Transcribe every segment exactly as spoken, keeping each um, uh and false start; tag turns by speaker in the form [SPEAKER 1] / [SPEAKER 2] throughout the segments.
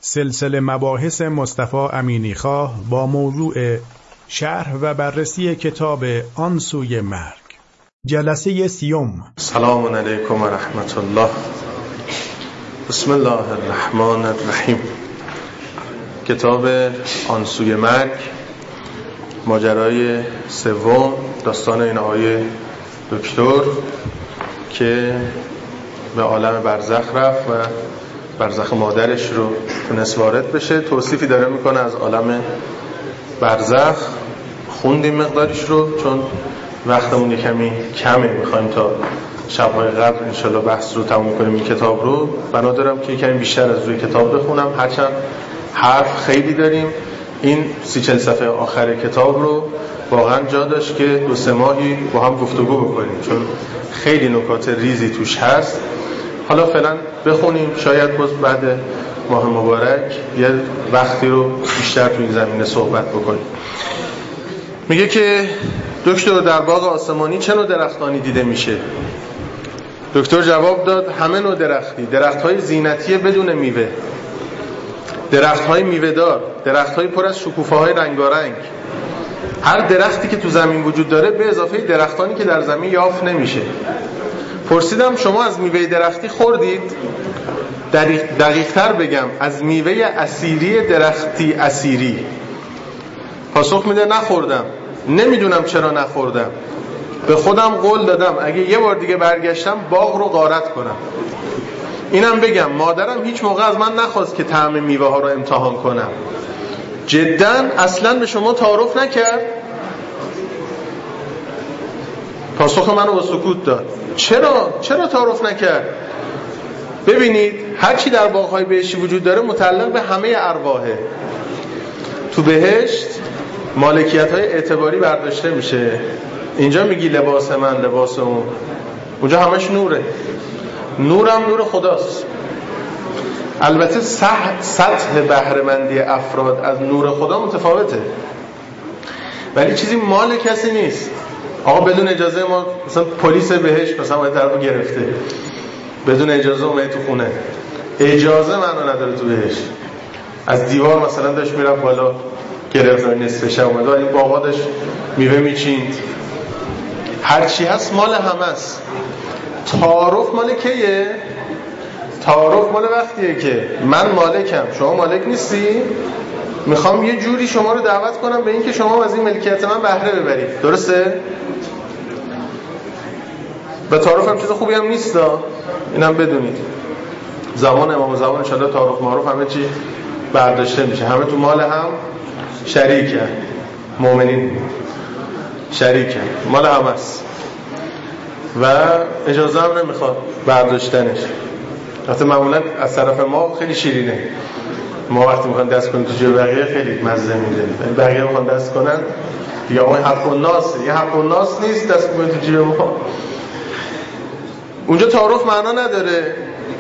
[SPEAKER 1] سلسله مباحث مصطفی امینیخواه با موضوع شرح و بررسی کتاب آن سوی مرگ، جلسه سیوم.
[SPEAKER 2] سلام علیکم و رحمت الله. بسم الله الرحمن الرحیم. کتاب آن سوی مرگ، ماجرای سوم، داستان این آقای دکتر که به عالم برزخ رفت و برزخ مادرش رو تونست وارد بشه. توصیفی داره میکنه از عالم برزخ. خوندیم مقداریش رو چون وقتمون یه کمی کمه، میخوایم تا شب‌های قبل انشالله بحث رو تموم کنیم این کتاب رو. بنا دارم که کمی بیشتر از روی کتاب بخونم، هرچند حرف خیلی داریم. این سی چل صفحه آخر کتاب رو واقعا جا داشت که دو سه ماهی با هم گفتگو بکنیم چون خیلی نکات ریزی توش هست. حالا فعلا بخونیم، شاید باز بعد ماه مبارک یه وقتی رو بیشتر تو این زمینه صحبت بکنیم. میگه که دکتر، در باغ آسمانی چه نوع درختانی دیده میشه؟ دکتر جواب داد همه نوع درختی، درخت‌های زینتی بدون میوه، درخت‌های میوه‌دار، درخت‌های پر از شکوفه‌های رنگارنگ. هر درختی که تو زمین وجود داره به اضافه درختانی که در زمین یافت نمیشه. پرسیدم شما از میوه درختی خوردید؟ دقیق دقیق‌تر بگم از میوه اسیری درختی اسیری. پاسخ میده نخوردم. نمیدونم چرا نخوردم. به خودم قول دادم اگه یه بار دیگه برگشتم باغ رو غارت کنم. اینم بگم مادرم هیچ موقع از من نخواست که طعم میوه ها رو امتحان کنم. جداً اصلاً به شما تعارف نکرد؟ پاسخ منو با سکوت داد. چرا؟ چرا تعارف نکرد؟ ببینید هر چی در باغ‌های بهشتی وجود داره متعلق به همه ارواحه. تو بهشت مالکیت‌های اعتباری برداشته میشه. اینجا میگی لباس من لباس اون، اونجا همش نوره. نورم نور خداست. البته سطح بهره‌مندی افراد از نور خدا متفاوته، ولی چیزی مال کسی نیست. آقا بدون اجازه ما مثلا پلیس بهشت مثلا اون طرفو گرفته، بدون اجازه اومد تو خونه، اجازه منو نداره تو بهشت. از دیوار مثلا داشت میرفت بالا، گرفت نصف شب اومد این باغا داشت میوه میچیند. هر چی هست مال همه است. تعارف مال کیه؟ تعارف مال وقتیه که من مالکم شما مالک نیستی، میخوام یه جوری شما رو دعوت کنم به این که شما از این ملکیت من بهره ببرید. درسته؟ به تعارف هم چیز خوبی هم نیست، اینم بدونید. زمان امام زمان انشاءالله تعارف معروف همه چی برداشته میشه، همه تو مال هم شریکن، مؤمنین شریکن، مال هم هست و اجازه هم نمیخواد برداشتنش. حتی معمولا از طرف ما خیلی شیرینه، ما وقتی میخوان دست کنیم تو جیب بقیه خیلی مزه میده، بقیه میخوان دست کنن یا اون حق الناس، یه حق الناس نیست دست کنیم تو جیب ما. اونجا تعارف معنا نداره.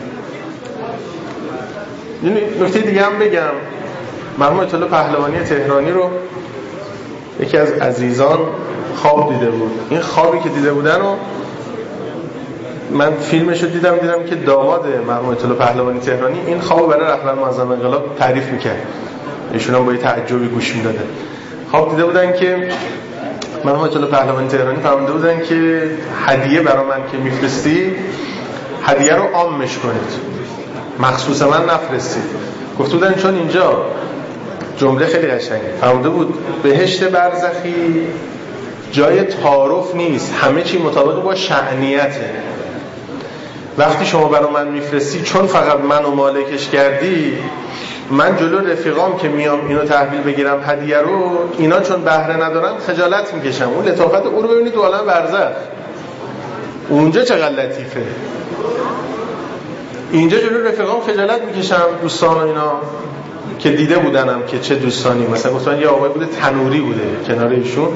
[SPEAKER 2] یعنی نکته دیگه هم بگم، مرحوم آیت الله پهلوانی تهرانی رو یکی از عزیزان خواب دیده بود. این خوابی که دیده بودن رو من فیلمش رو دیدم دیدم که داماد مرحوم آیت الله پهلوانی تهرانی این خواب برای رهبر معظم انقلاب تعریف میکرد. ایشون هم با یه تعجبی گوش میدادن. خواب دیده بودن که مرحوم آیت الله پهلوانی تهرانی فرموده بودن که هدیه برای من که میفرستی هدیه رو عامش کنید، مخصوص من نفرستید. گفته بودن چون اینجا جمله خیلی قشنگه، فرموده بود بهشت برزخی جای تعارف نیست، همه چی مطابق با شأنیته. وقتی شما برای من میفرستی چون فقط منو مالکش کردی، من جلو رفیقام که میام اینو تحویل بگیرم هدیه رو، اینا چون بهره ندارن خجالت میکشم. اون لطافت او رو ببینید تو عالم برزخ، اونجا چقدر لطیفه. اینجا جلو رفیقام خجالت میکشم، دوستان و اینا که دیده بودنم که چه دوستانی، مثلا گفتن یه آقای بوده تنوری بوده کنار ایشون،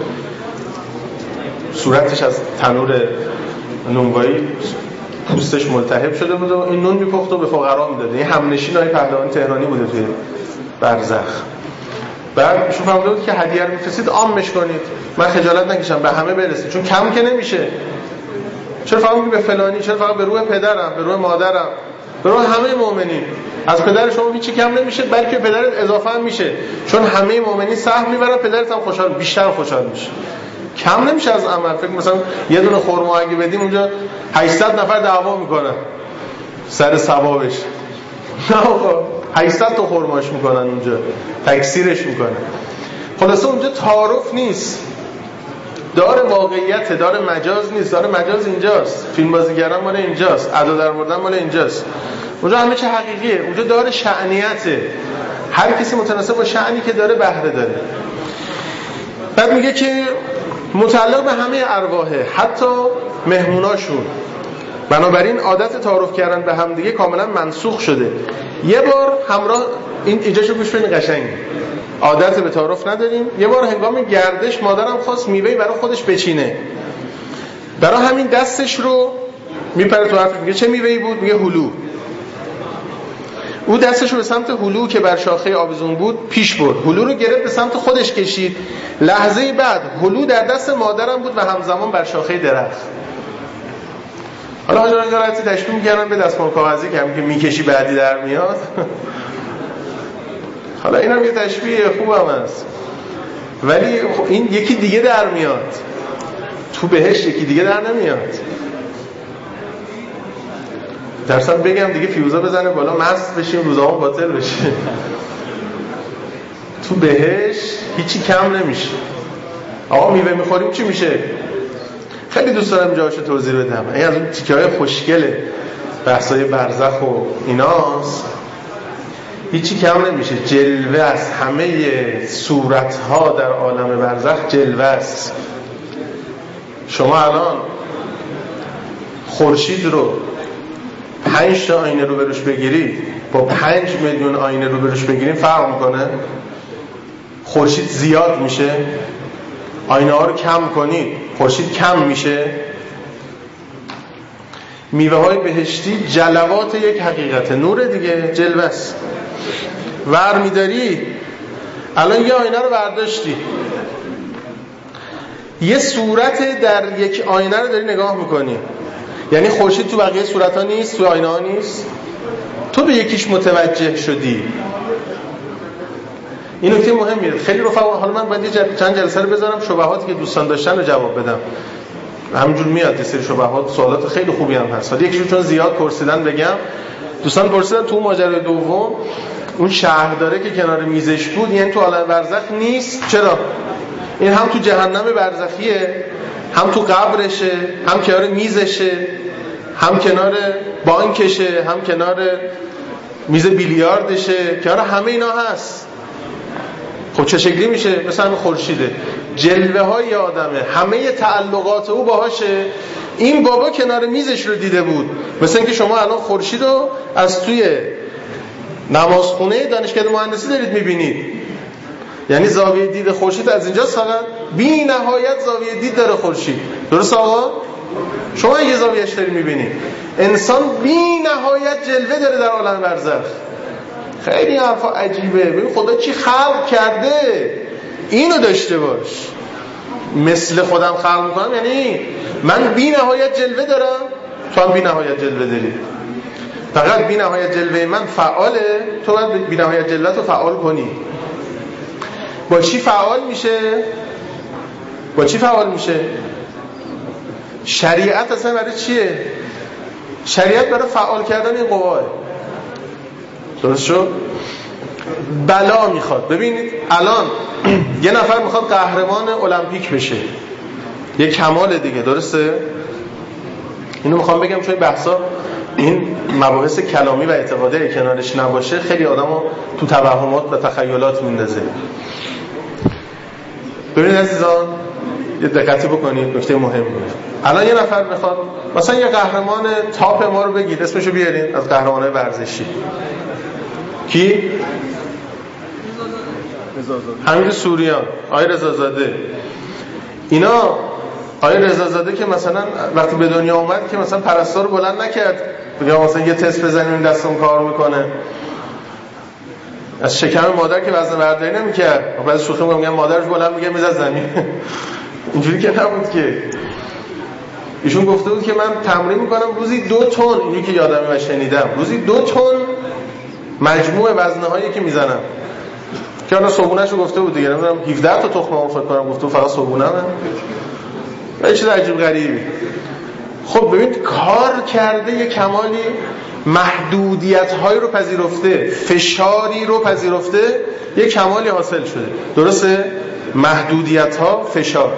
[SPEAKER 2] صورتش از تنور نونوایی پوستش ملتهب شده بود و این نون میپخت و به فقرا میداده. این همنشین های پهلوانی تهرانی بوده توی برزخ. بعد ایشون فهمیده بود که هدیه رو میفرستید عامش کنید، من خجالت نکشم به همه برسه، چون کم که نمیشه. چرا فقط به فلانی، چرا فقط به روح پدرم، به روح مادرم؟ برای همه مؤمنین. از پدر شما هیچی کم نمیشه، بلکه پدرت اضافه هم میشه، چون همه مؤمنین سهم میبرن، پدرت هم خوشحال، بیشتر خوشحال میشه. کم نمیشه از عمل. فکر مثلا یه دونه خرما اگه بدیم اونجا هشتصد نفر دعوا میکنن سر ثوابش. نه آقا، هشتصد تا خرماش میکنن اونجا، تکثیرش میکنن. خلاصه اونجا تعارف نیست، داره واقعیت، داره مجاز نیست. داره مجاز اینجاست، فیلم بازیگران مال اینجاست، ادا در آوردن مال اینجاست. اونجا همه چه حقیقیه. اونجا داره شأنیته، هر کسی متناسب با شأنی که داره بهره داره. بعد میگه که متعلق به همه ارواحه، حتی مهموناشون. بنابراین عادت تعارف کردن به هم دیگه کاملا منسوخ شده. یه بار همراه این ایجاشو گوش بدین قشنگ. عادت به تعارف نداریم. یه بار هنگام گردش مادرم خواست میوه‌ای برای خودش بچینه. برای همین دستش رو میپره تو حرف، میگه چه میوه‌ای بود؟ میگه هلو. او دستش رو به سمت هلو که بر شاخه آویزون بود پیش برد. هلو رو گرفت به سمت خودش کشید. لحظه بعد هلو در دست مادرم بود و همزمان بر شاخه درخت. حالا حاجران گارتی تشبیه می‌کردن به دستمال کاغذی که همین که میکشی بعدی در میاد. حالا اینم یه تشبیه خوبم هست، ولی این یکی دیگه در میاد تو بهشت، یکی دیگه در نمیاد. درستم بگم دیگه فیوزا بزنه بالا، مست بشیم، روزامون باطل بشه. تو بهشت هیچی کم نمیشه. آقا میوه میخوریم چی میشه؟ خیلی دوست دارم جاشو توضیح بدم. این از اون تیکه‌های خوشگله بحثای برزخ و ایناست. هیچی کم نمیشه. جلوه است، همه صورتها در عالم برزخ جلوه است. شما الان خورشید رو پنج تا آینه رو بروش بگیرید با پنج میلیون آینه رو بروش بگیرید فرق میکنه؟ خورشید زیاد میشه؟ آینه ها رو کم کنید خورشید کم میشه؟ میوه های بهشتی جلوات یک حقیقت، نور دیگه، جلوه است. ور میداری، الان یه آینه رو برداشتی، یه صورت در یک آینه رو داری نگاه میکنی. یعنی خورشید تو بقیه صورت ها نیست، تو آینه ها نیست، تو به یکیش متوجه شدی. این نکته مهمیه. خیلی رفقا، حالا من باید چند جلسه رو بذارم شبهاتی که دوستان داشتن رو جواب بدم. همینجور میاد یه سری شبهات، سوالات خیلی خوبی هم هست. حالا یکیشون چون زیاد پرسیدن بگم. دوستان پرسیدن تو ماجرای دوم اون شهرداره که کنار میزش بود، یعنی تو عالم برزخ نیست. چرا؟ این هم تو جهنم برزخیه، هم تو قبرشه، هم کنار میزشه، هم کنار بانکشه، هم کنار میز بیلیاردشه، کنار همه اینا هست. خب چه شکلی میشه؟ مثلا همین خورشیده، جلوه های آدمه، همه تعلقات او باهاشه. این بابا کنار میزش رو دیده بود. مثلا اینکه شما الان خورشید رو از توی نمازخونه دانشکده مهندسی دارید میبینید، یعنی زاویه دید خورشید از اینجاست، فقط بی نهایت زاویه دید داره خورشید. درست آقا؟ شما یه زاویهش داری میبینید. انسان بی نهایت جلوه داره در عالم برزخ. خیلی حرفا عجیبه. ببین خدا چی خلق کرده اینو داشته باش. مثل خودم خلق میکنم، یعنی من بی نهایت جلوه دارم، تو هم بی نهایت جلوه داری. فقط بی نهایت جلوه من فعاله، تو باید بی نهایت جلوه تو فعال کنی. با چی فعال میشه؟ با چی فعال میشه؟ شریعت اصلا برای چیه؟ شریعت برای فعال کردن این قواه. درست شد؟ بلا میخواد. ببینید الان یه نفر میخواد قهرمان المپیک بشه، یه کمال دیگه، درسته؟ اینو میخوام بگم چون بحثا این مباحث کلامی و اعتقادی کنارش نباشه خیلی آدمو تو توهمات و تخیلات میندازه. ببینید عزیزان یه دقتی بکنید، نکته مهمه. الان یه نفر میخواد مثلا یه قهرمان تاپ ما رو بگید، اسمشو بیارین از قهرمانای ورزشی. کی؟ حمید سوریان، آقای رضازاده. اینا آقای رضازاده که مثلا وقتی به دنیا اومد که مثلا پرستار رو بلند نکرد بگم مثلا یه تست بزنیم این دستم کار میکنه، از شکم مادر که وزن برداری نمیکرد، بعد شوخی میگم مادرش بلند میگه میزد زمین. اینجوری که نبود که. ایشون گفته بود که من تمرین میکنم روزی دو تن، اینی که یادمه و شنیدم، روزی دو تن مجموع وزنه هایی که میزنم، که حالا صبحونه‌شو گفته بود دیگه، نمیدونم هفده تا تخم مرغ فکر کنم گفته فقط صبحونه‌مه، یه چیز عجیب غریبی. خب ببینید کار کرده یه کمالی، محدودیت‌هایی رو پذیرفته، فشاری رو پذیرفته، یه کمالی حاصل شده. درسته؟ محدودیت‌ها، فشار.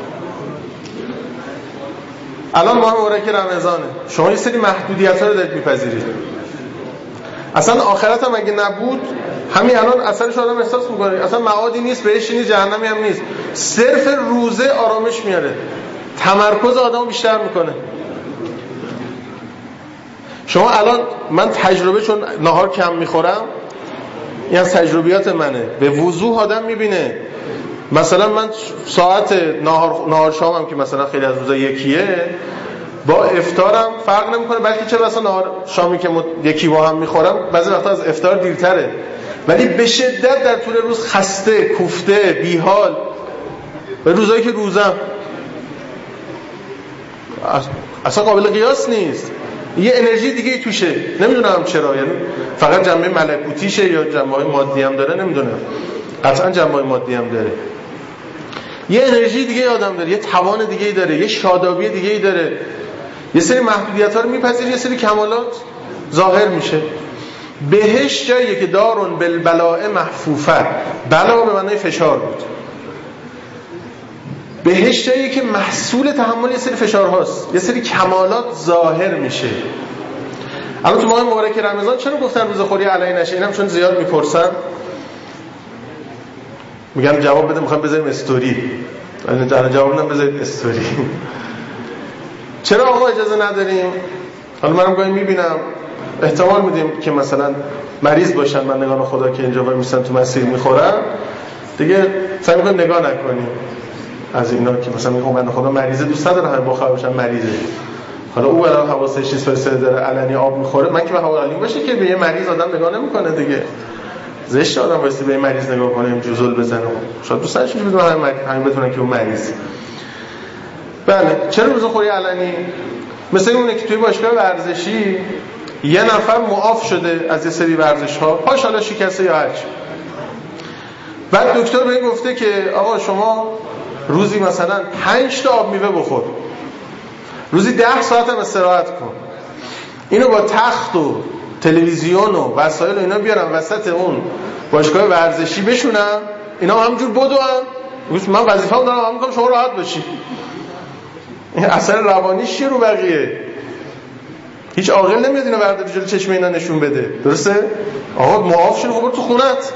[SPEAKER 2] الان ماه مبارک رمضانه، شما یه سری محدودیت‌ها رو دارید میپذیرید. اصلا آخرت هم اگه نبود همین الان اثرش آدم احساس میکنه، اصلا معادی نیست، بهشتی نیست، جهنمی هم نیست. صرف روزه آرامش میاره، تمرکز آدمو بیشتر میکنه. شما الان من تجربه، چون نهار کم میخورم، این از تجربیات منه، به وضوح آدم میبینه. مثلا من ساعت نهار نهار شامم که مثلا خیلی از روزا یکیه، با افطارم فرق نمیکنه، بلکه چه مثلا نهار شامی که یکی با هم میخورم بعضی وقتا از افطار دیرتره، ولی به شدت در طول روز خسته، کوفته، بیحال. به روزایی که روزم اصلا قابل قیاس نیست، یه انرژی دیگه ای توشه، نمیدونم چرا، یعنی فقط جنبه ملکوتیشه یا جنبه مادی هم داره، نمیدونم، قطعا جنبه مادی هم داره. یه انرژی دیگه آدم داره، یه توان دیگه ای داره، یه شادابی دیگه ای داره، یه سری محدودیت‌ها رو میپذیره، یه سری کمالات ظاهر میشه. بهشت جاییه که دارون بالبلاء محفوفه، بلا به معنای فشار بود. بهشت جاییه که محصول تحمل یه سری فشارهاست، یه سری کمالات ظاهر میشه. الان تو ماه مبارک رمضان چرا گفتن روزخوری علی نشه؟ اینم چون زیاد میپرسن، میگن جواب بده، میخوام بذاریم استوری، انا جواب نمیدم بذارید استوری. چرا آقا اجازه نداریم؟ حالا منم گاهی میبینم، احتمال میدیم که مثلا مریض باشن، من نگاه خدا که اینجا وای میسن تو مسیر میخورن دیگه، سعی میکنیم نگاه نکنیم از اینا که مثلا میگم من خدا مریضه، دوست نداره همه با خبر باشن مریضه. حالا او الان حواسش چیز فرسته داره علنی آب میخوره، من که به حوالی باشه که به یه مریض آدم نگاه نمیکنه دیگه، زشت آدم واسه به مریض نگاه کنه، اینجوری زل بزنه. شاید دوست داشته بدون همین همین بتونن که اون مریض. بله، چرا روزخوری علنی؟ مثلا اونه که توی باشگاه ورزشی یه نفر معاف شده از یه سری ورزش‌ها، پاش حالا شکسته یا هرچی، بعد دکتر به این گفته که آقا شما روزی مثلا پنج تا آب میوه بخور، روزی ده ساعت هم استراحت کن. اینو با تخت و تلویزیون و وسایل و اینا بیارم وسط اون باشگاه ورزشی بشونم، اینا همجور بدوم، من وظیفه‌ام دارم هم میکنم شما راحت باشی. این اثر روانیش چیه رو بقیه؟ هیچ عاقل نمیاد اینو برداره جلوی چشم اینا نشون بده، درسته؟ آقا معاف شو، خب تو خونت.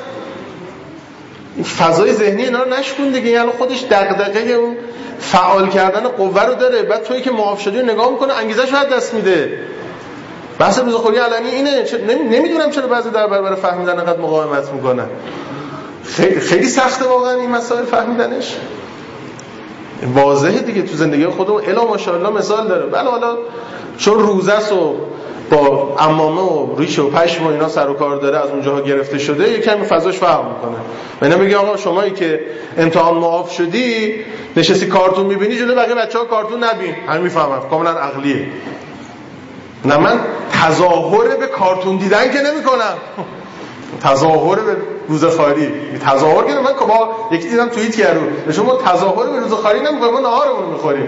[SPEAKER 2] این فضای ذهنی اینا رو نشکن دیگه، یعنی خودش دغدغه اون فعال کردن قوه رو داره، بعد تویی که معاف شدی رو نگاه میکنه انگیزش رو از دست میده. بحث روزخوری علنی اینه. نمیدونم چرا بعضی در برابر فهمیدن انقدر مقاومت میکنن. خیلی خیلی سخته واقعا این مسائل فهمیدنش. واضحه دیگه تو زندگی خودمون الا ماشاءالله مثال داره. بله حالا چون روزه است و با عمامه و ریش و پشم و اینا سر و کار داره، از اونجاها گرفته شده، یکم فضاش فرق میکنه. اینا میگه آقا شمایی که امتحان معاف شدی نشستی کارتون میبینی، جلوی بقیه بچه‌ها کارتون نبین. همین میفهمم کاملا عقلیه. نه من تظاهر به کارتون دیدن که نمیکنم، تظاهر به روزخواری. تظاهر که من که با یکی دیدم توییت کردم، شما تظاهر به روزخواری نمیکنیم، ما نهارمون میخوریم.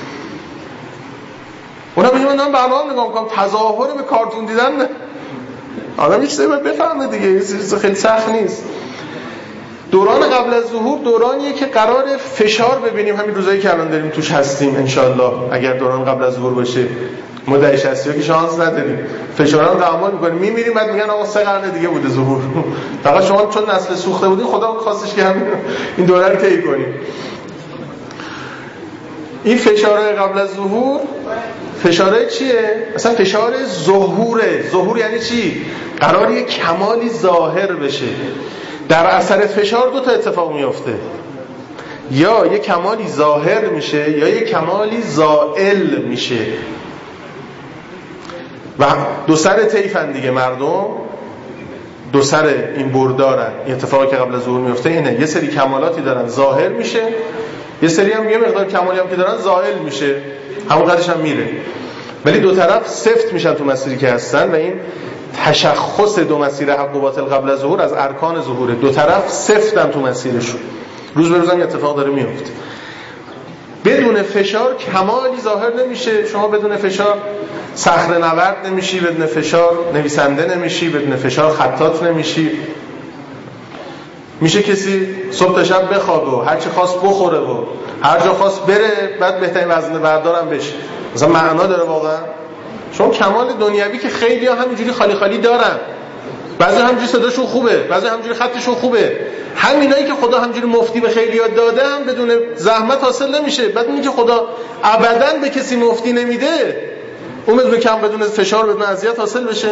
[SPEAKER 2] اونا میگن من برنامه نگاه میکنم، تظاهر به کارتون دیدن نه. آدم یه چیزی باید بفهمه دیگه، یه چیز خیلی سخت نیست. دوران قبل از ظهور دورانیه که قرار فشار ببینیم، همین روزایی که الان داریم توش هستیم انشالله. اگر دوران قبل از ظهور باشه مدعی شصتی که شانس نداریم، فشارا رو تحمل می‌کنیم، می‌میریم، بعد میگن آقا سه قرن دیگه بوده ظهور. فقط شما چون نسل سوخته بودین خدا خواستش که همین این دوره رو طی کنیم. این فشارهای قبل از ظهور فشارهای چیه؟ مثلا فشار ظهوره. ظهور یعنی چی؟ قرار یک کمالی ظاهر بشه. در اثر فشار دو تا اتفاق میفته، یا یک کمالی ظاهر میشه یا یک کمالی زائل میشه. و دو سر طیفن دیگه، مردم دو سر این بردارن. این اتفاقی که قبل از ظهور میفته اینه، یه سری کمالاتی دارن ظاهر میشه، یه سری هم یه مقدار کمالی هم که دارن زائل میشه. همون قدرش هم میره، ولی دو طرف سفت میشن تو مسیری که هستن و این تشخص دو مسیر حق و باطل قبل از ظهور از ارکان ظهوره. دو طرف سفتن تو مسیرشون، روز به روز هم اتفاق داره میفته. بدون فشار کمالی ظاهر نمیشه. شما بدون فشار صخره نورد نمیشی، بدون فشار نویسنده نمیشی، بدون فشار خطاط نمیشی. میشه کسی صبح تا شب بخوابه و هر چی خواست بخوره و هر جا خواست بره، بعد بهترین وزنه بردارم بشه. مثلا معنا داره واقعا؟ شما کمال دنیوی که خیلی ها همینجوری خالی خالی دارن، بعضی همینجوری صداشون خوبه، بعضی همینجوری خطشون خوبه، همینایی که خدا همینجوری مفتی به خیلی ها داده هم بدون زحمت حاصل نمیشه. بعد اینکه خدا ابداً به کسی مفتی نمیده، اون بدون کم بدون فشار بدون اذیت حاصل بشه.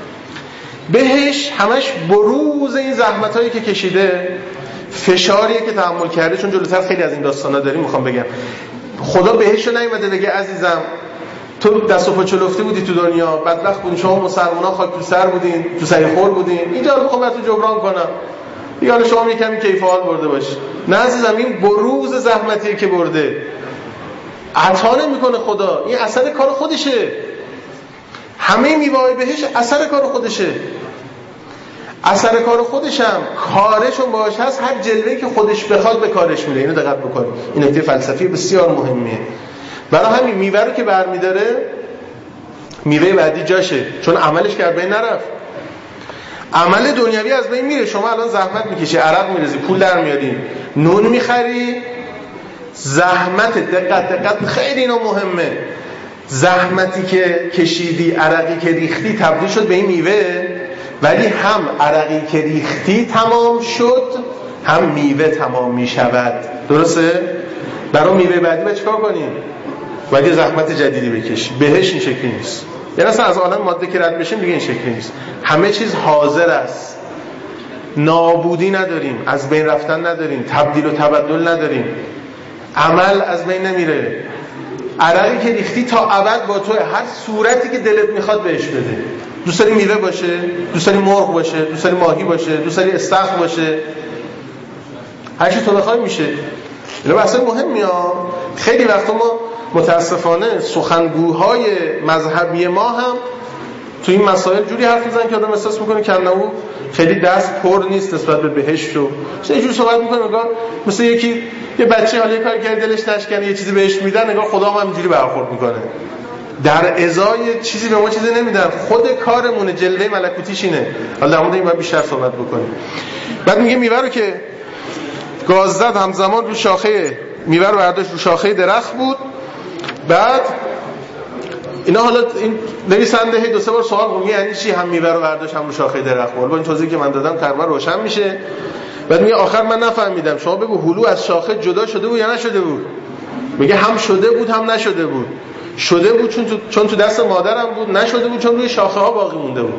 [SPEAKER 2] بهش همش بروز این زحمتایی که کشیده، فشاریه که تحمل کرده. چون جلوتر خیلی از این داستانا داریم، میخوام بگم خدا بهش رو نیومده بگه عزیزم تو دست و پا چلفته بودی تو دنیا، بدبخت بودی، شما مسلمان‌ها خاک تو سر بودین، تو سری خور بودین، اینجا رو میخوام براتون جبران کنم، یا شما یه کمی کیف حال برده باشی. نه عزیزم، این بروز زحمتیه که برده. عطا نمیکنه خدا، این اثر کار خودشه. همه میوه‌های بهش اثر کار خودشه. اثر کار خودشم کارشون باش هست، هر جلوه‌ای که خودش بخواد به کارش میره. اینو دقت بکنید، این نکته فلسفی بسیار مهمیه. برای همین میوه رو که برمی‌داره، میوه بعدی جاشه، چون عملش که بین نرفت. عمل دنیوی از بین میره. شما الان زحمت میکشی، عرق میریزی، پول در میاری، نون میخری، زحمت، دقت دقت خیلی اینا مهمه. زحمتی که کشیدی، عرقی که ریختی تبدیل شد به این میوه، ولی هم عرقی که ریختی تمام شد، هم میوه تمام میشود. درسته؟ برای میوه بعدی باید چیکار کنیم؟ باید زحمت جدیدی بکشی. بهش این شکلی نیست. یعنی اصلا از عالم ماده که رد بشیم دیگه این شکلی نیست. همه چیز حاضر است. نابودی نداریم، از بین رفتن نداریم، تبدیل و تبدل نداریم. عمل از بین نمیره. عرقی که ریختی تا ابد با توه، هر صورتی که دلت میخواد بهش بده. دوست داری میوه باشه، دوست داری مرغ باشه، دوست داری ماهی باشه، دوست داری استخر باشه، هر چی تو بخوای میشه. اینا بحث مهمی ها. خیلی وقتا ما متاسفانه سخنگوهای مذهبی ما هم تو این مسائل جوری حرف میزنن که آدم احساس میکنه که انه خیلی دست پر نیست نسبت به بهشت و یه جور صحبت میکنه، نگاه مثل یکی یه بچه حالا یه کار کرده دلش نشکنه یه چیزی بهش میدن، نگاه خدا هم اینجوری برخورد میکنه، در ازای چیزی به ما چیزی نمیدن. خود کارمونه، جلوه ملکوتیش اینه. حالا در مورد این باید بیشتر صحبت بکنیم. بعد میگه میوه رو که گاز زد همزمان رو شاخه میوه رو برداشت رو شاخه درخت بود. بعد اینا حالا این نویسنده هی دو سه بار سوال میگه یعنی چی هم میوه رو برداشت هم رو شاخه درخت بود؟ با این توضیحی که من دادم تقریبا روشن میشه. بعد میگه آخر من نفهمیدم، شما بگو هلو از شاخه جدا شده بود یا نشده بود؟ میگه هم شده بود هم نشده بود. شده بود چون تو چون تو دست مادرم بود، نشده بود چون روی شاخه ها باقی مونده بود.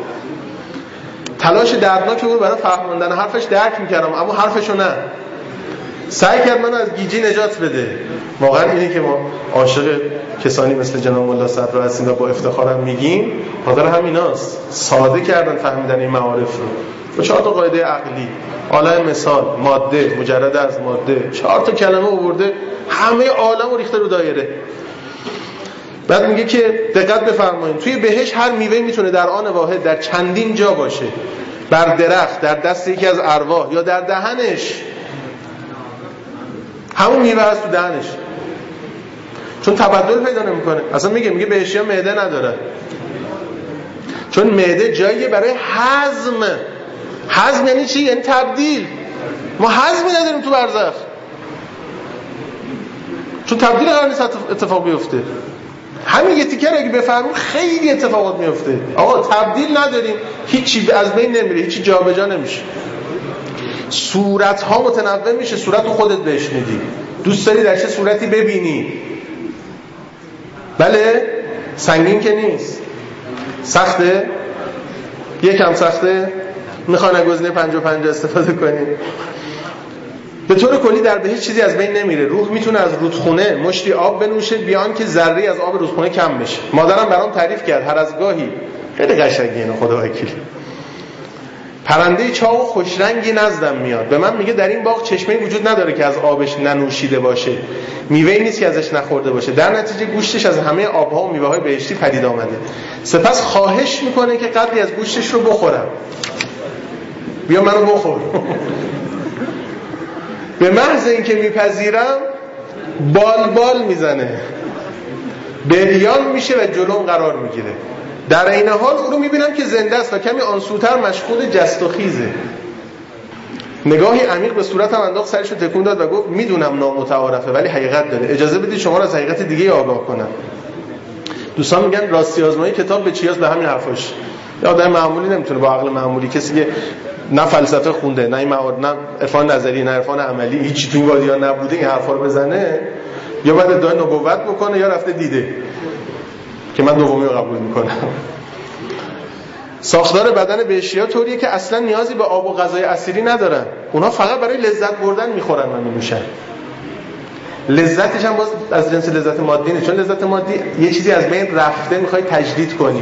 [SPEAKER 2] تلاش دردناکی بود برای فهموندن حرفش، درک میکردم اما حرفشو نه. سعی کرد منو از گیجی نجات بده. واقعا اینه که ما عاشق کسانی مثل جناب ملا صدرا هستیم و با افتخارم میگیم، خاطر همیناست. ساده کردن فهمیدن این معارف رو با چهار تا قاعده عقلی، عالم مثال، ماده، مجرد از ماده، چهار تا کلمه آورده، همه عالم رو ریخته رو دایره. بعد میگه که دقت بفرمایید توی بهش هر میوه میتونه در آن واحد در چندین جا باشه، بر درخت، در دست یکی از ارواح یا در دهنش. همون میوه هست تو دهنش، چون تبدل پیدا نمیکنه. اصلا میگه میگه بهشیا معده نداره، چون معده جاییه برای هضم. هضم یعنی چی؟ یعنی تبدیل. ما هضمی نداریم تو برزخ، چون تبدیل قرار نیست اتفاق بیفته. همین یه تیکه رو اگه بفهمیم خیلی اتفاقات میفته. آقا تبدیل نداریم، هیچی از بین نمیره، هیچی جابجا نمیشه، صورت ها متنوع میشه. صورت رو خودت بهش میدی، دوست داری در چه صورتی ببینی. بله سنگین که نیست، سخته، یکم سخته، میخوان از گزینه پنجاه و پنجاه استفاده کنیم. به طور کلی در بهش چیزی از بین نمیره. روح میتونه از رودخونه مشتی آب بنوشه بیان که ذره از آب رودخونه کم بشه. مادرم برام تعریف کرد هر از گاهی، خیلی قشنگه اینو، خدا وکیل. پرنده چاق و خوشرنگی نزدم میاد، به من میگه در این باغ چشمه‌ای وجود نداره که از آبش ننوشیده باشه، میوه‌ای نیست که ازش نخورده باشه، در نتیجه گوشتش از همه آبها و میوه‌های بهشتی پدید آمده. سپس خواهش میکنه که قدری از گوشتش رو بخورم، بیا منو بخور. به محض اینکه میپذیرم بال بال میزنه، بریان میشه و جلوم قرار میگیره. در این حال او رو میبینم که زنده است و کمی آنسوتر مشغول جست و خیزه. نگاهی عمیق به صورتم انداخت، سرش رو تکون داد و گفت میدونم نامتعارفه ولی حقیقت داره، اجازه بدید شما رو از حقیقت دیگه آگاه کنم. دوستان میگن راستی آزمایی کتاب به چیاست، به همین حرفاش. یا آدم معمولی نمیتونه با عقل معمولی، کسی که نه فلسفه خونده، نه این مواد، نه عرفان نظری، نه عرفان عملی، هیچ تو این وادی‌ها نبوده، این حرفا رو بزنه، یا بعد ادعای نبوت بکنه یا رفته دیده، که من دومی رو قبول میکنم. ساختار بدن بهشتی‌ها طوریه که اصلا نیازی به آب و غذای اصیلی ندارن، اونا فقط برای لذت بردن میخورن و می‌نوشن. لذتش هم باز از جنس لذت مادی نیست، چون لذت مادی یه چیزی از بین رفته میخوای تجدید کنی.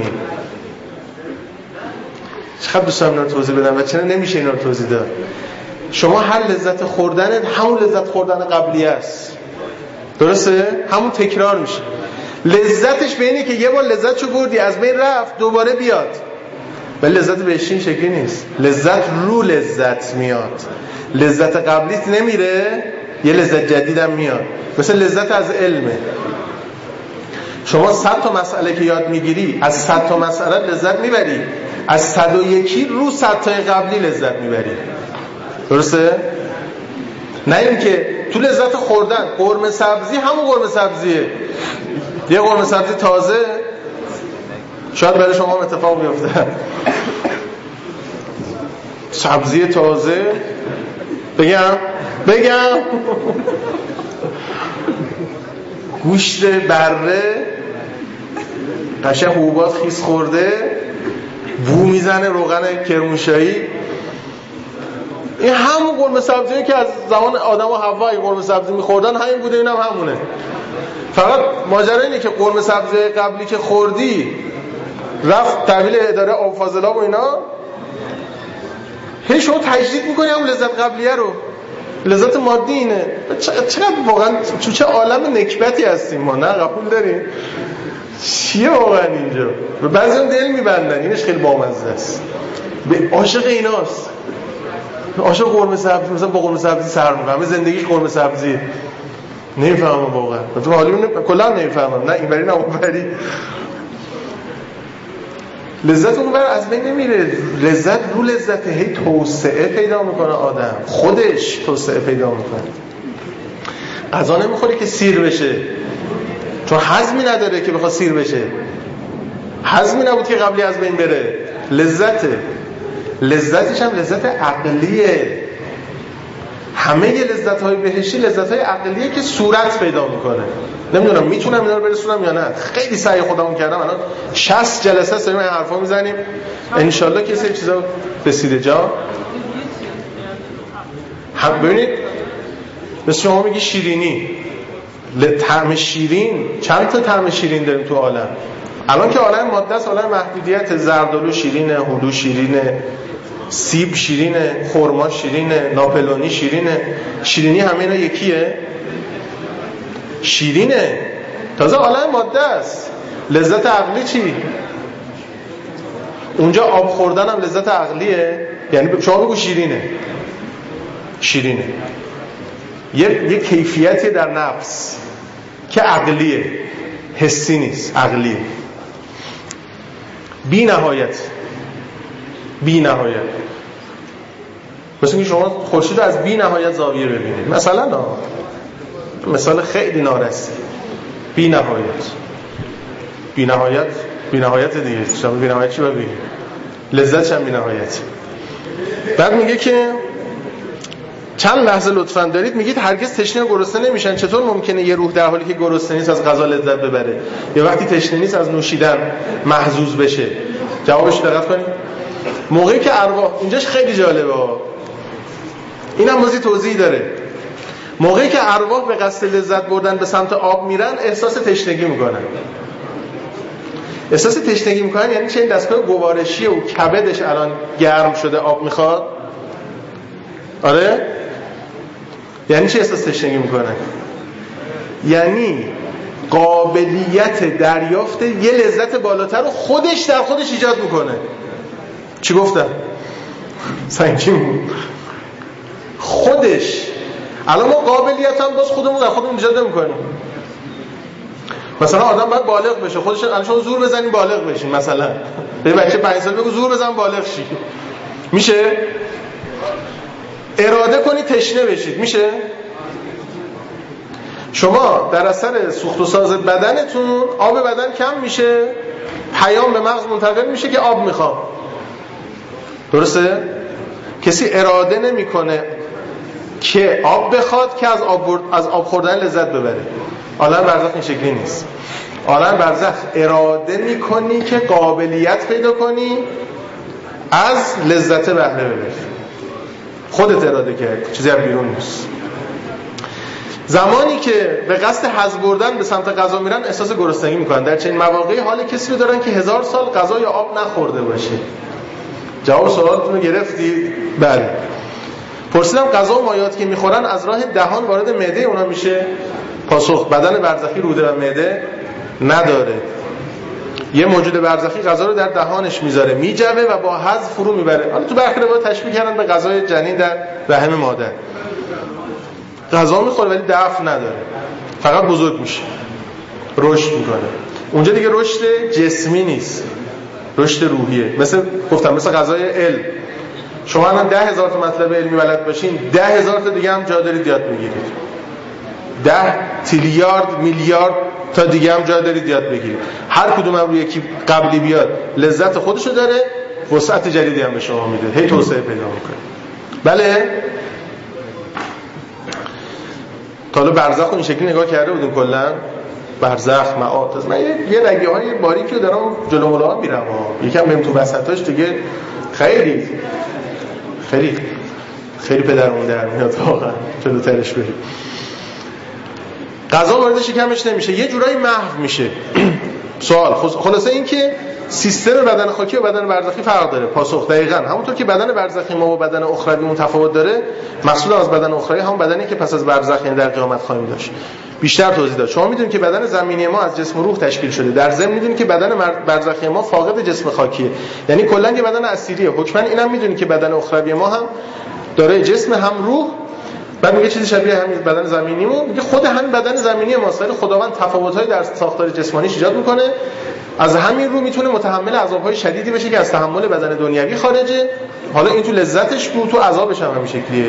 [SPEAKER 2] چقدر دوست دارم اینا رو توضیح بدم و چرا نمیشه اینا رو توضیح داد. شما هر لذت خوردنت همون لذت خوردن قبلی است، درسته؟ همون تکرار میشه. لذتش به اینه که یه بار لذتشو بردی از بین رفت، دوباره بیاد. ولی لذت بهشتی این شکلی نیست. لذت رو لذت میاد، لذت قبلیت نمیره، یه لذت جدیدم میاد. مثل لذت از علمه. شما صد تا مسئله که یاد میگیری، از صد تا مسئله لذت میبری، از صد و یکی رو صد تای قبلی لذت میبری، درسته؟ نه اینکه تو لذت خوردن قرمه سبزی همون قرمه سبزیه، یه قرمه سبزی تازه شاید برای شما اتفاق بیفته، سبزی تازه بگم بگم گوشت بره قشنگ حبوبات خیس خورده، بو میزنه، روغن کرمانشاهی. این همون قرمه سبزیه که از زمان آدم و حوا قرمه سبزی میخوردن، همین بوده، اینم هم همونه. فقط ماجرا اینه که قرمه سبزی قبلی که خوردی رفت تحویل اداره آب فاضلاب و اینا، هی شما تجدید میکنی همون لذت قبلیه رو. لذت مادی اینه. چقدر واقعا تو چه عالم نکبتی هستیم ما، نه قبول داریم؟ چیه واقعا اینجا؟ به بعضی هم دل میبندن، اینش خیلی بامزه است. به عاشق ایناست، عاشق قرمه سبزی، مثلا با قرمه سبزی سر می‌کنه، زندگیش قرمه سبزی. نمیفهمم واقعا، تو حالی کلا نمیفهمم، نه اینوری نه اونوری. لذت اون بر از بین نمیره، لذت رو لذت هی توسعه پیدا میکنه، آدم خودش توسعه پیدا میکنه. غذا نمیخوری که سیر بشه، چون هضمی نداره که بخواد سیر بشه، هضمی نبود که قبلی از بین بره. لذته، لذتش هم لذت عقلیه. همه لذت‌های بهشتی لذت‌های عقلیه که صورت پیدا میکنه. نمیدونم میتونم اینا رو برسونم یا نه، خیلی سعی خودمون کردم، الان شصت جلسه است داریم این حرفا میزنیم، ان شاءالله که سه چیزا رسیده جا. هم ببینید مثل شما میگی شیرینی، طعم شیرین، چند تا طعم شیرین داریم تو عالم. الان که عالم ماده است، عالم محدودیت، زردآلو شیرینه، هلو شیرینه، سیب شیرینه، خرما شیرینه، ناپلونی شیرینه. شیرینی همه اینا یکیه؟ شیرینه، تازه عالم ماده است. لذت عقلی چی؟ اونجا آب خوردن هم لذت عقلیه، یعنی شما بگو شیرینه، شیرینه یه, یه کیفیتی در نفس که عقلیه، حسی نیست، عقلیه. بی نهایت، بی نهایت. مثل که شما خورشید رو از بی نهایت زاویه ببینید، مثلا نه، مثال خیلی نارسی، بی نهایت، بی نهایت، بی نهایت دیگه. شما بی نهایت چی ببینید؟ لذتش هم بی نهایت. بعد میگه که چند لحظه لطفاً دارید میگید هرگز تشنه و گرسنه نمیشن. چطور ممکنه یه روح در حالی که گرسنه نیست از غذا لذت ببره، یا وقتی تشنه نیست از نوشیدن محظوظ بشه؟ جوابش دقت کنید. موقعی که ارواح، اینجاش خیلی جالبه، اینم بازی توضیح داره. موقعی که ارواح به قصد لذت بردن به سمت آب میرن، احساس تشنگی میکنن. احساس تشنگی میکنن یعنی چه؟ این دستگاه گوارشی و کبدش الان گرم شده آب میخواد. آره؟ یعنی چه احساس تشنگی میکنن؟ یعنی قابلیت دریافت یه لذت بالاتر رو خودش در خودش ایجاد میکنه. چی گفتم؟ سنگین خودش. الان ما قابلیت هم باز خودمون در خودمون ایجاد نمیکنیم. مثلا آدم باید بالغ بشه، خودش الان شما زور بزنین بالغ بشین، مثلا به بچه پنج سال بگو زور بزن بالغ شی، میشه؟ اراده کنی تشنه بشید، میشه؟ شما در اثر سوخت و ساز بدنتون آب بدن کم میشه، پیام به مغز منتقل میشه که آب میخوام. درسته؟ کسی اراده نمیکنه که آب بخواد که از آب از آب خوردن لذت ببره. عالم برزخ این شکلی نیست. عالم برزخ اراده میکنی که قابلیت پیدا کنی از لذت بهره ببری. خودت اراده کرد، چیزی از بیرون نیست. زمانی که به قصد حظ بردن به سمت غذا میرن احساس گرسنگی میکنن. در چنین مواقعی حال کسی رو دارن که هزار سال غذا یا آب نخورده باشه. جواب سوالتون رو گرفتید؟ بله. پرسیدم غذا و مایعاتی که میخورن از راه دهان وارد معده اونا میشه؟ پاسخ: بدن برزخی روده و معده نداره. یه موجود برزخی غذا رو در دهانش میذاره، میجوه و با هضم فرو میبره. حالا تو برخی روایات تشبیه کردن به غذای جنین در رحم مادر. غذا میخوره ولی دفع نداره، فقط بزرگ میشه، رشد میکنه. اونجا دیگه رشد جسمی نیست، رشد روحیه. مثل گفتم مثل غذای علم. شما الان ده هزار تا مطلب علمی بلد باشین، ده هزار تا دیگه هم جا دارید یاد بگیرید. ده تریلیارد میلیارد تا دیگه هم جا دارید یاد بگیرید. هر کدوم هم روی یکی قبلی بیاد لذت خودشو داره، وسعت جدیدی هم به شما میده، هی توسعه پیدا میکنه. بله؟ تا حالا برزخ رو این شکلی نگاه کرده بودیم کلا؟ برزخ، معاد. من یه, یه رگه های باریکی رو دارم جلو ملاها میرم ها. یکم بریم تو وسطاش دیگه خیلی خیلی خیلی پدرمون در میاد واقعا. جلوترش بریم. غذا وارد شکمش نمیشه، یه جورایی محو میشه. سوال خلاصه این که سیستم بدن خاکی و بدن برزخی فرق داره. پاسخ: دقیقاً همونطور که بدن برزخی ما و بدن اخروی اون تفاوت داره، محصول از بدن اخروی هم بدنی که پس از برزخ یعنی در قیامت خواهیم داشت. بیشتر توضیح داد. شما میدونید که بدن زمینی ما از جسم و روح تشکیل شده. در ضمن میدونید که بدن برزخی ما فاقد جسم خاکیه، یعنی کلا یه بدن اسیریه. حتما اینم میدونید که بدن اخروی ما هم داره جسم هم روح. بعد میگه چیزی شبیه همین بدن زمینیمون، میگه خود همین بدن زمینی ماست، ولی خداوند تفاوت‌های در ساختار جسمانیش ایجاد میکنه. از همین رو میتونه متحمل عذاب‌های شدیدی بشه که از تحمل بدن دنیوی خارجه. حالا این تو لذتش بود، تو عذابش هم همین شکلیه.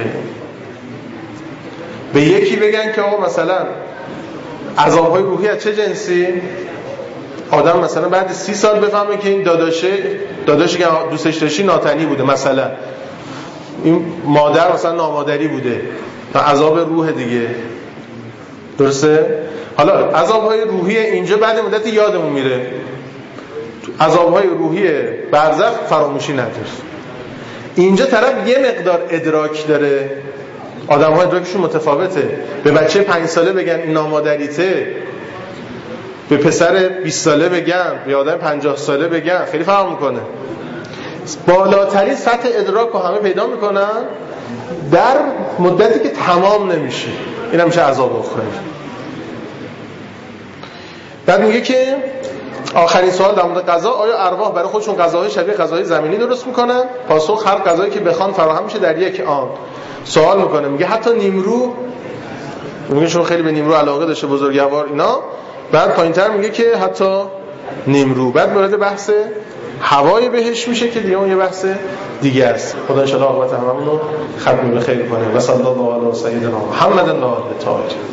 [SPEAKER 2] به یکی بگن که آقا مثلا عذاب‌های روحی از چه جنسی؟ آدم مثلا بعد سی سال بفهمه که این داداشه داداشی که دوستش داشتی ناتنی بوده، مثلا این مادر مثلا نامادری بوده، تا عذاب روح دیگه. درسته؟ حالا عذاب‌های روحی اینجا بعد مدت یادمون میره. عذاب‌های روحی برزخ فراموشی نداره. اینجا طرف یه مقدار ادراک داره. آدم‌ها ادراکشون متفاوته. به بچه پنج ساله بگن این نامادریته، به پسر بیست ساله بگن، به آدم پنجاه ساله بگن، خیلی فرق میکنه. بالاترین سطح ادراک رو همه پیدا میکنن در مدتی که تمام نمیشه. این هم میشه عذاب اخروی. بعد میگه که آخرین سوال در مورد غذا: آیا ارواح برای خودشون غذاهای شبیه غذاهای زمینی درست میکنن؟ پاسخ: هر غذایی که بخوان فراهم میشه در یک آن. سوال میکنه، میگه حتی نیمرو؟ میگه چون خیلی به نیمرو علاقه داشته بزرگوار اینا. بعد پایینتر میگه که حتی نیمرو. بعد وارد بحث هوای بهش میشه که دیگه اون یه بحث دیگه است. خدا ان شاء الله عاقبت هممون رو ختم به خیر کنه. و صلی الله علی سیدنا محمد و آله الطاهرین.